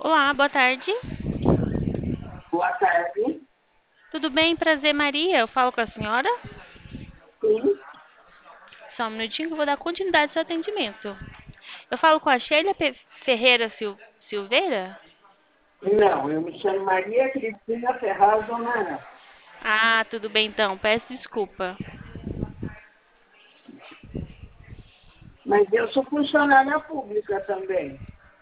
Olá, boa tarde. Boa tarde. Tudo bem? Prazer, Maria. Eu falo com a senhora? Sim. Só um minutinho que eu vou dar continuidade ao seu atendimento. Eu falo com a Sheila Ferreira Silveira? Não, eu me chamo Maria Cristina Ferraz Omarã, Ah, tudo bem então. Peço desculpa. mas eu sou funcionária pública também.